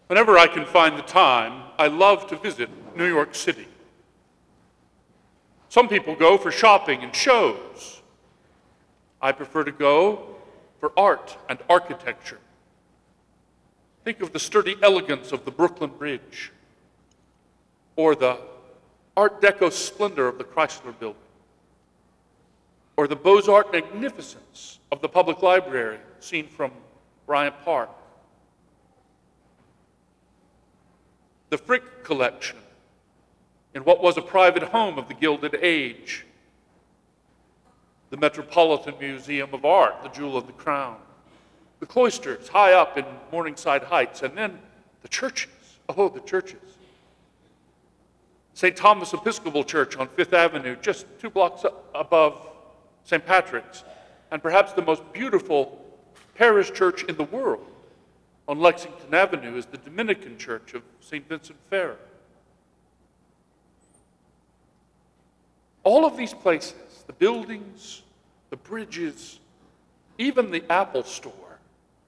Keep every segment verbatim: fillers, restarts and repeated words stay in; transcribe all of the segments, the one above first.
Whenever I can find the time, I love to visit New York City. Some people go for shopping and shows. I prefer to go for art and architecture. Think of the sturdy elegance of the Brooklyn Bridge, or the Art Deco splendor of the Chrysler Building, or the Beaux-Arts magnificence of the Public Library seen from Bryant Park. The Frick collection in what was a private home of the Gilded Age. The Metropolitan Museum of Art, the jewel of the crown. The cloisters high up in Morningside Heights, and then the churches. Oh, the churches. Saint Thomas Episcopal Church on Fifth Avenue, just two blocks above Saint Patrick's, and perhaps the most beautiful parish church in the world on Lexington Avenue is the Dominican Church of Saint Vincent Ferrer. All of these places, the buildings, the bridges, even the Apple Store,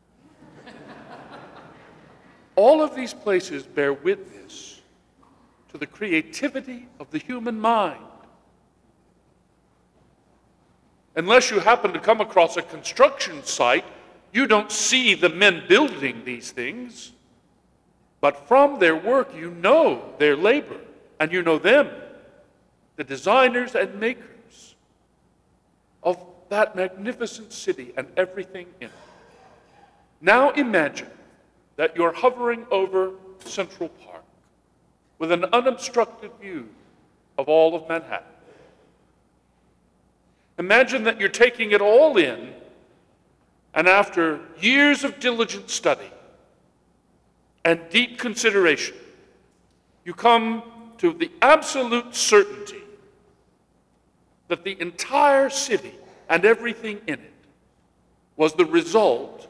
all of these places bear witness to the creativity of the human mind. Unless you happen to come across a construction site, you don't see the men building these things, but from their work you know their labor, and you know them, the designers and makers of that magnificent city and everything in it. Now imagine that you're hovering over Central Park with an unobstructed view of all of Manhattan. Imagine that you're taking it all in, and after years of diligent study and deep consideration, you come to the absolute certainty that the entire city and everything in it was the result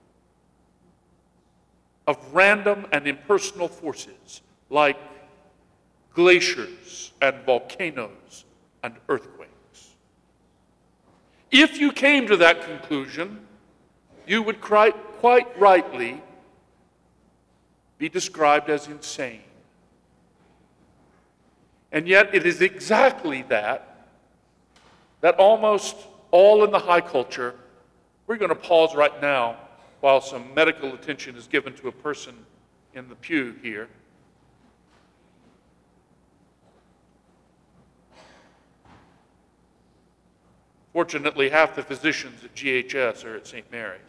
of random and impersonal forces like glaciers and volcanoes and earthquakes. If you came to that conclusion, you would quite, quite rightly be described as insane. And yet it is exactly that, that almost all in the high culture, we're going to pause right now while some medical attention is given to a person in the pew here. Fortunately, half the physicians at G H S are at Saint Mary's.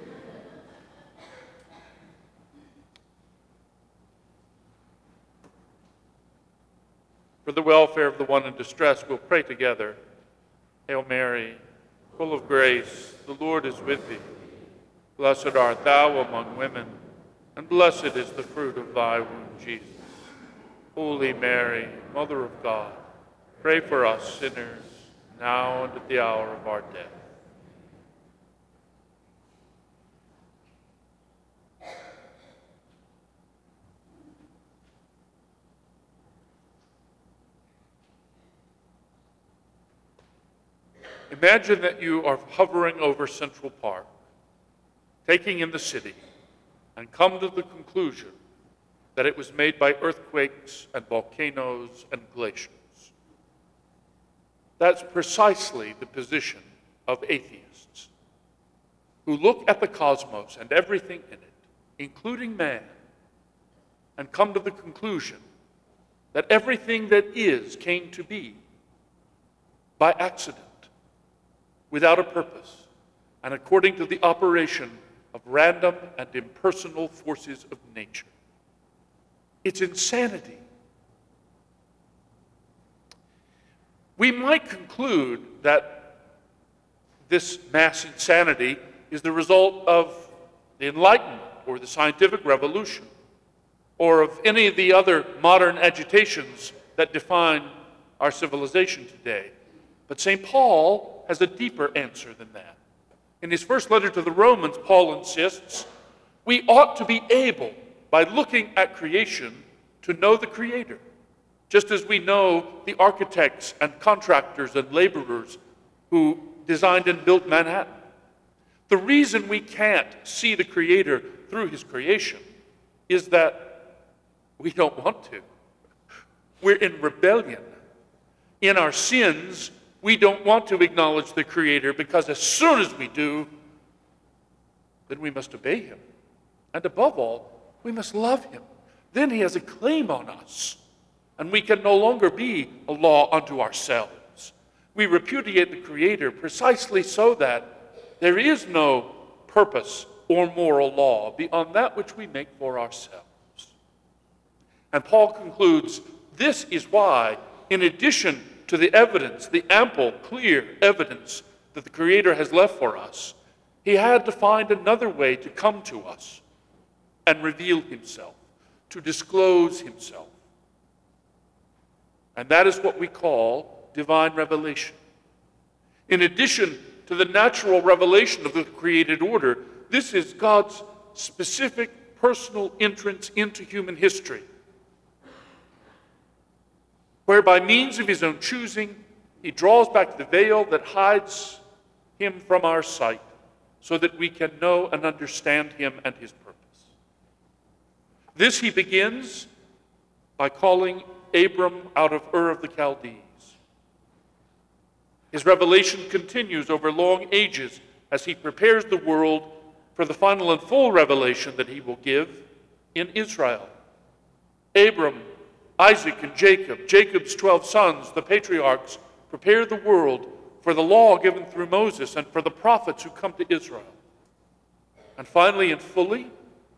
For the welfare of the one in distress, we'll pray together. Hail Mary, full of grace, the Lord is with thee. Blessed art thou among women, and blessed is the fruit of thy womb, Jesus. Holy Mary, Mother of God, pray for us sinners, now and at the hour of our death. Imagine that you are hovering over Central Park, taking in the city, and come to the conclusion that it was made by earthquakes and volcanoes and glaciers. That's precisely the position of atheists, who look at the cosmos and everything in it, including man, and come to the conclusion that everything that is came to be by accident, without a purpose, and according to the operation of random and impersonal forces of nature. It's insanity. We might conclude that this mass insanity is the result of the Enlightenment or the scientific revolution, or of any of the other modern agitations that define our civilization today. But Saint Paul has a deeper answer than that. In his first letter to the Romans, Paul insists, we ought to be able, by looking at creation, to know the Creator, just as we know the architects and contractors and laborers who designed and built Manhattan. The reason we can't see the Creator through his creation is that we don't want to. We're in rebellion. In our sins, we don't want to acknowledge the Creator, because as soon as we do, then we must obey Him. And above all, we must love Him. Then He has a claim on us, and we can no longer be a law unto ourselves. We repudiate the Creator precisely so that there is no purpose or moral law beyond that which we make for ourselves. And Paul concludes, this is why, in addition to the evidence, the ample, clear evidence that the Creator has left for us, He had to find another way to come to us and reveal Himself, to disclose Himself. And that is what we call divine revelation. In addition to the natural revelation of the created order, this is God's specific personal entrance into human history, where by means of His own choosing, He draws back the veil that hides Him from our sight, so that we can know and understand Him and His purpose. This He begins by calling Abram out of Ur of the Chaldees. His revelation continues over long ages as He prepares the world for the final and full revelation that He will give in Israel. Abram, Isaac, and Jacob, Jacob's twelve sons, the patriarchs, prepare the world for the law given through Moses and for the prophets who come to Israel. And finally and fully,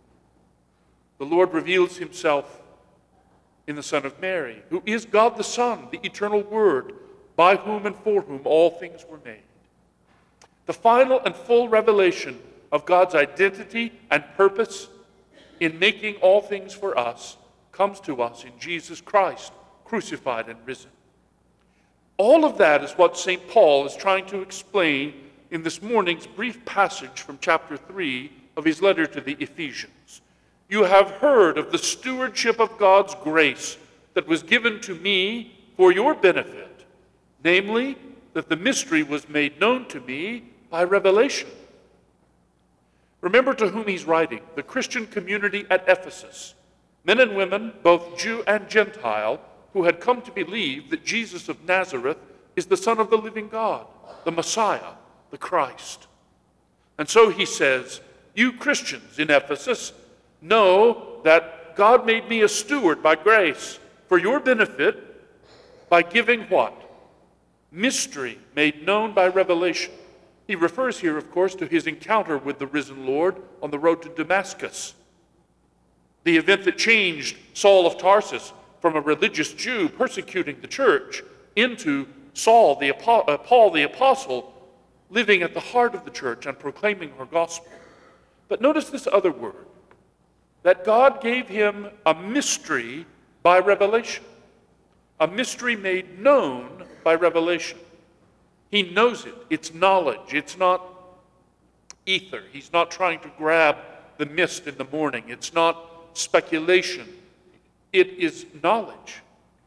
the Lord reveals Himself in the Son of Mary, who is God the Son, the eternal Word, by whom and for whom all things were made. The final and full revelation of God's identity and purpose in making all things for us comes to us in Jesus Christ, crucified and risen. All of that is what Saint Paul is trying to explain in this morning's brief passage from chapter three of his letter to the Ephesians. You have heard of the stewardship of God's grace that was given to me for your benefit, namely, that the mystery was made known to me by revelation. Remember to whom he's writing, the Christian community at Ephesus, men and women, both Jew and Gentile, who had come to believe that Jesus of Nazareth is the Son of the living God, the Messiah, the Christ. And so he says, you Christians in Ephesus know that God made me a steward by grace for your benefit by giving what? Mystery made known by revelation. He refers here, of course, to his encounter with the risen Lord on the road to Damascus, the event that changed Saul of Tarsus from a religious Jew persecuting the church into Saul, the uh, Paul the apostle, living at the heart of the church and proclaiming her gospel. But notice this other word, that God gave him a mystery by revelation, a mystery made known by revelation. He knows it. It's knowledge. It's not ether. He's not trying to grab the mist in the morning. It's not speculation. It is knowledge.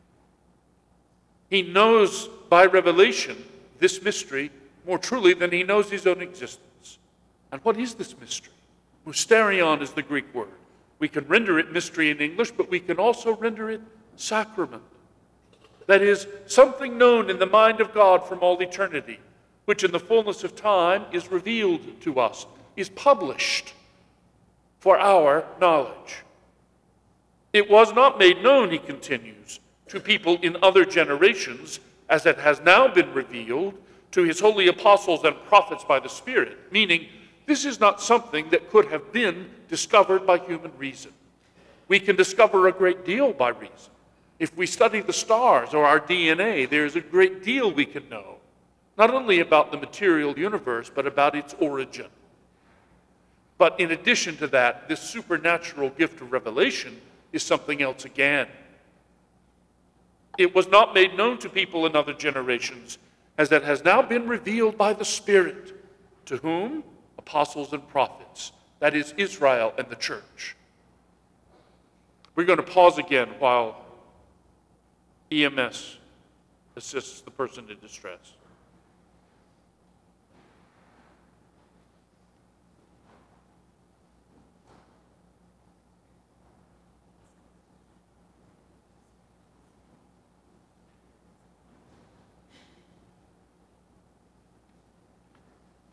He knows by revelation this mystery more truly than he knows his own existence. And what is this mystery? Mysterion is the Greek word. We can render it mystery in English, but we can also render it sacrament. That is, something known in the mind of God from all eternity, which in the fullness of time is revealed to us, is published for our knowledge. It was not made known, he continues, to people in other generations, as it has now been revealed to his holy apostles and prophets by the Spirit, meaning this is not something that could have been discovered by human reason. We can discover a great deal by reason. If we study the stars or our D N A, there's a great deal we can know, not only about the material universe, but about its origin. But in addition to that, this supernatural gift of revelation is something else again. It was not made known to people in other generations, as it has now been revealed by the Spirit. To whom? Apostles and prophets. That is Israel and the church. We're going to pause again while E M S assists the person in distress.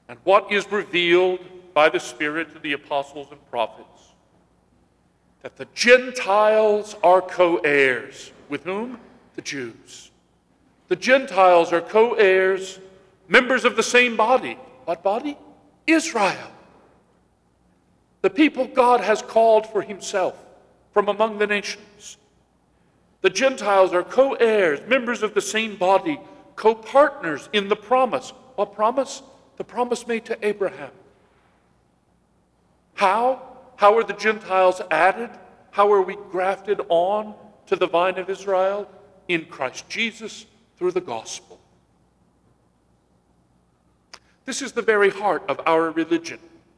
and what is revealed by the Spirit to the apostles and prophets, that the Gentiles are co-heirs. With whom? The Jews. The Gentiles are co-heirs, members of the same body. What body? Israel. The people God has called for himself from among the nations. The Gentiles are co-heirs, members of the same body, co-partners in the promise. What promise? The promise made to Abraham. How? How are the Gentiles added? How are we grafted on to the vine of Israel? In Christ Jesus through the gospel. This is the very heart of our religion.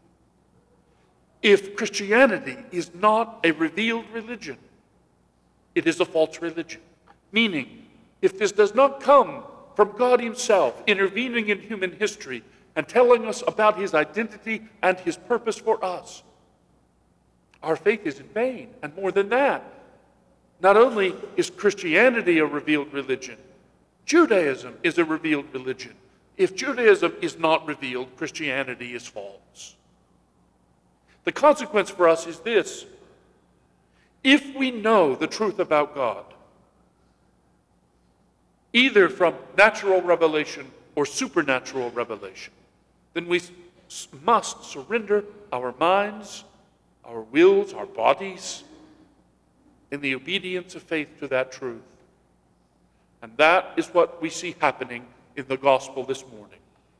If Christianity is not a revealed religion, it is a false religion. Meaning, if this does not come from God himself intervening in human history and telling us about his identity and his purpose for us, our faith is in vain. And more than that, not only is Christianity a revealed religion, Judaism is a revealed religion. If Judaism is not revealed, Christianity is false. The consequence for us is this: if we know the truth about God, either from natural revelation or supernatural revelation, then we must surrender our minds, our wills, our bodies, in the obedience of faith to that truth. And that is what we see happening in the gospel this morning.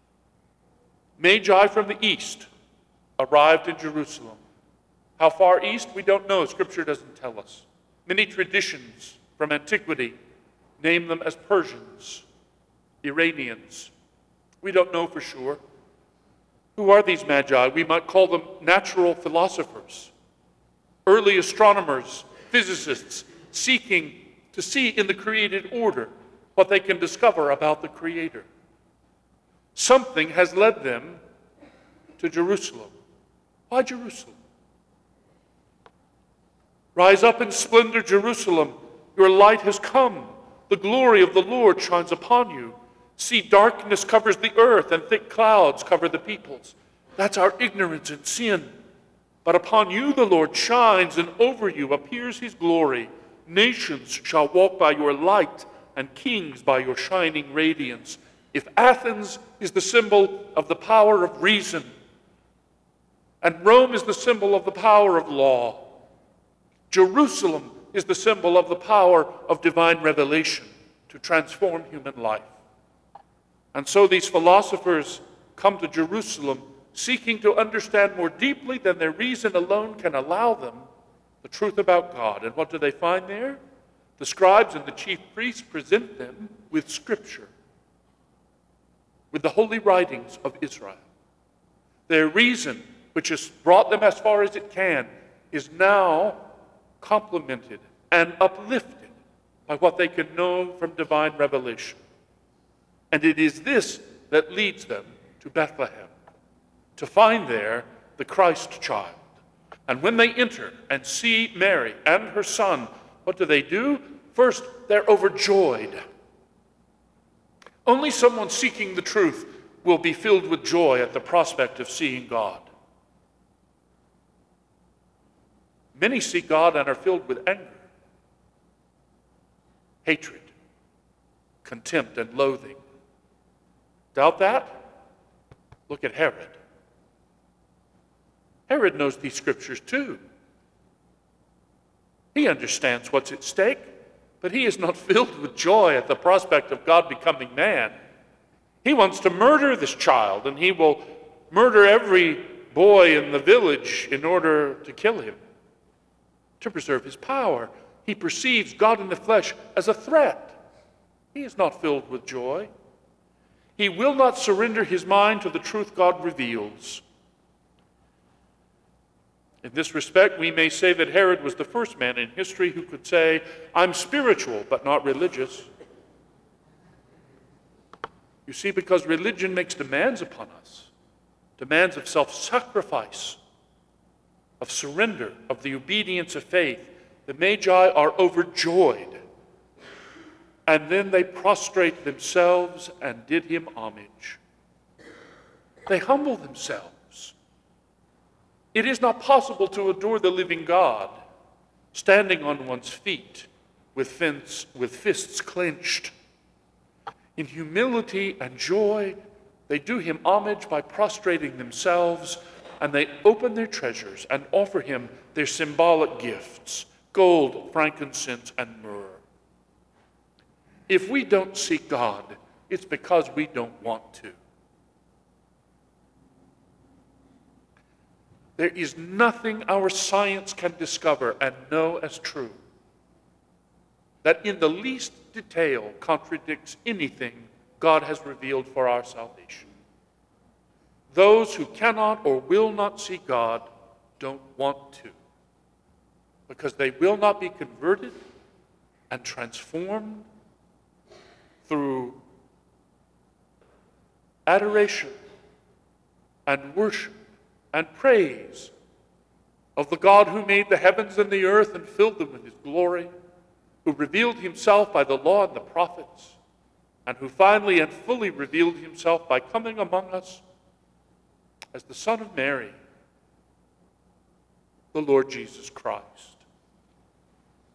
Magi from the east arrived in Jerusalem. How far east? We don't know. Scripture doesn't tell us. Many traditions from antiquity name them as Persians, Iranians. We don't know for sure. Who are these magi? We might call them natural philosophers, early astronomers, physicists, seeking to see in the created order what they can discover about the Creator. Something has led them to Jerusalem. Why Jerusalem? Rise up in splendor, Jerusalem. Your light has come. The glory of the Lord shines upon you. See, darkness covers the earth and thick clouds cover the peoples. That's our ignorance and sin. But upon you the Lord shines, and over you appears his glory. Nations shall walk by your light, and kings by your shining radiance. If Athens is the symbol of the power of reason, and Rome is the symbol of the power of law, Jerusalem is the symbol of the power of divine revelation to transform human life. And so these philosophers come to Jerusalem seeking to understand more deeply than their reason alone can allow them the truth about God. And what do they find there? The scribes and the chief priests present them with Scripture, with the holy writings of Israel. Their reason, which has brought them as far as it can, is now complemented and uplifted by what they can know from divine revelation. And it is this that leads them to Bethlehem, to find there the Christ child. And when they enter and see Mary and her son, what do they do? First, they're overjoyed. Only someone seeking the truth will be filled with joy at the prospect of seeing God. Many seek God and are filled with anger, hatred, contempt, and loathing. Doubt that? Look at Herod. Herod knows these scriptures too. He understands what's at stake, but he is not filled with joy at the prospect of God becoming man. He wants to murder this child, and he will murder every boy in the village in order to kill him, to preserve his power. He perceives God in the flesh as a threat. He is not filled with joy. He will not surrender his mind to the truth God reveals. In this respect, we may say that Herod was the first man in history who could say, I'm spiritual, but not religious. You see, because religion makes demands upon us, demands of self-sacrifice, of surrender, of the obedience of faith. The Magi are overjoyed, and then they prostrate themselves and did him homage. They humble themselves. It is not possible to adore the living God standing on one's feet with, fins, with fists clenched. In humility and joy, they do him homage by prostrating themselves, and they open their treasures and offer him their symbolic gifts, gold, frankincense, and myrrh. If we don't seek God, it's because we don't want to. There is nothing our science can discover and know as true that in the least detail contradicts anything God has revealed for our salvation. Those who cannot or will not see God don't want to, because they will not be converted and transformed through adoration and worship and praise of the God who made the heavens and the earth and filled them with his glory, who revealed himself by the law and the prophets, and who finally and fully revealed himself by coming among us as the Son of Mary, the Lord Jesus Christ.